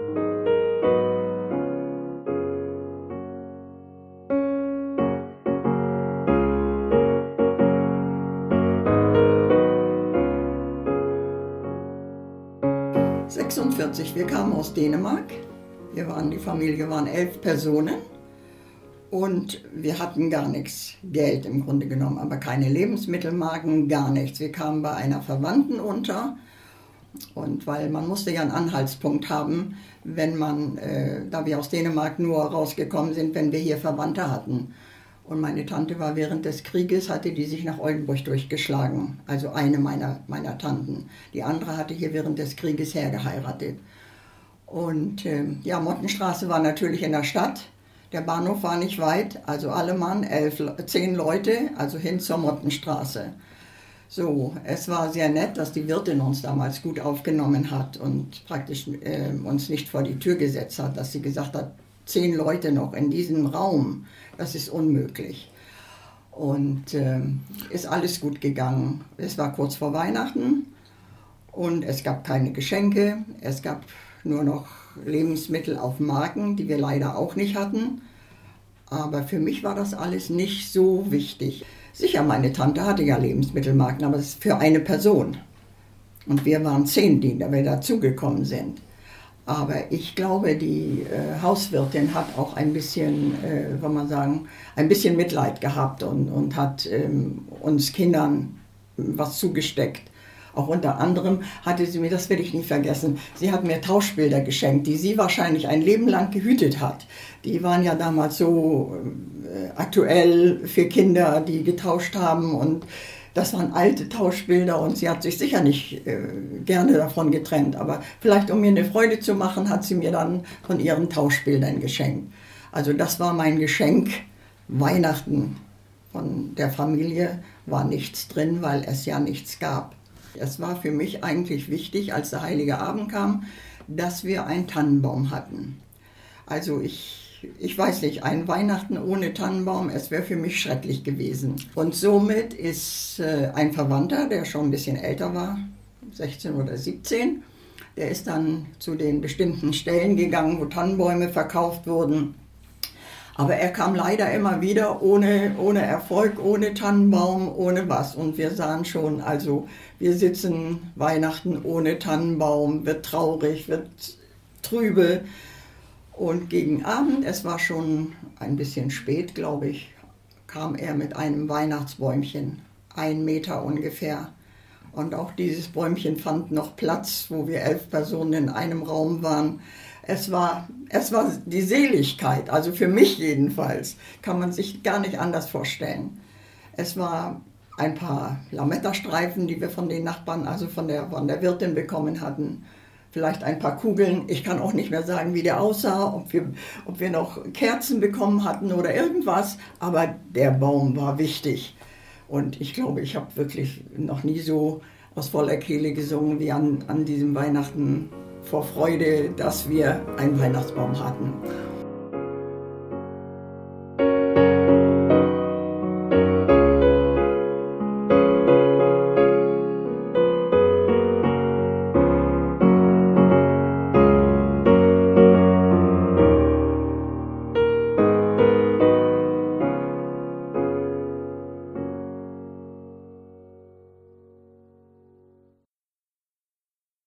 '46, wir kamen aus Dänemark. Die Familie waren 11 Personen und wir hatten gar nichts, Geld im Grunde genommen, aber keine Lebensmittelmarken, gar nichts. Wir kamen bei einer Verwandten unter und weil man musste ja einen Anhaltspunkt haben, wenn man, da wir aus Dänemark nur rausgekommen sind, wenn wir hier Verwandte hatten. Und meine Tante war während des Krieges, hatte die sich nach Oldenburg durchgeschlagen, also eine meiner Tanten. Die andere hatte hier während des Krieges hergeheiratet. Und ja, Mottenstraße war natürlich in der Stadt, der Bahnhof war nicht weit, also alle Mann, 10 Leute, also hin zur Mottenstraße. So, es war sehr nett, dass die Wirtin uns damals gut aufgenommen hat und praktisch uns nicht vor die Tür gesetzt hat, dass sie gesagt hat, 10 Leute noch in diesem Raum, das ist unmöglich. Und ist alles gut gegangen. Es war kurz vor Weihnachten und es gab keine Geschenke, es gab nur noch Lebensmittel auf Marken, die wir leider auch nicht hatten. Aber für mich war das alles nicht so wichtig. Sicher, meine Tante hatte ja Lebensmittelmarken, aber das ist für eine Person. Und wir waren 10, die dazugekommen sind. Aber ich glaube, die Hauswirtin hat auch ein bisschen, ein bisschen Mitleid gehabt und hat uns Kindern was zugesteckt. Auch unter anderem hatte sie mir, das werde ich nie vergessen, sie hat mir Tauschbilder geschenkt, die sie wahrscheinlich ein Leben lang gehütet hat. Die waren ja damals so aktuell für Kinder, die getauscht haben und das waren alte Tauschbilder und sie hat sich sicher nicht gerne davon getrennt. Aber vielleicht, um mir eine Freude zu machen, hat sie mir dann von ihren Tauschbildern geschenkt. Also das war mein Geschenk. Weihnachten von der Familie war nichts drin, weil es ja nichts gab. Es war für mich eigentlich wichtig, als der Heilige Abend kam, dass wir einen Tannenbaum hatten. Also ich weiß nicht, ein Weihnachten ohne Tannenbaum, es wäre für mich schrecklich gewesen. Und somit ist ein Verwandter, der schon ein bisschen älter war, 16 oder 17, der ist dann zu den bestimmten Stellen gegangen, wo Tannenbäume verkauft wurden. Aber er kam leider immer wieder ohne Erfolg, ohne Tannenbaum, ohne was. Und wir sahen schon, also wir sitzen Weihnachten ohne Tannenbaum, wird traurig, wird trübe. Und gegen Abend, es war schon ein bisschen spät, glaube ich, kam er mit einem Weihnachtsbäumchen, 1 Meter ungefähr. Und auch dieses Bäumchen fand noch Platz, wo wir 11 Personen in einem Raum waren. Es war die Seligkeit, also für mich jedenfalls, kann man sich gar nicht anders vorstellen. Es war ein paar Lametta-Streifen, die wir von den Nachbarn, also von der Wirtin bekommen hatten. Vielleicht ein paar Kugeln. Ich kann auch nicht mehr sagen, wie der aussah, ob wir noch Kerzen bekommen hatten oder irgendwas. Aber der Baum war wichtig. Und ich glaube, ich habe wirklich noch nie so aus voller Kehle gesungen wie an diesem Weihnachten vor Freude, dass wir einen Weihnachtsbaum hatten.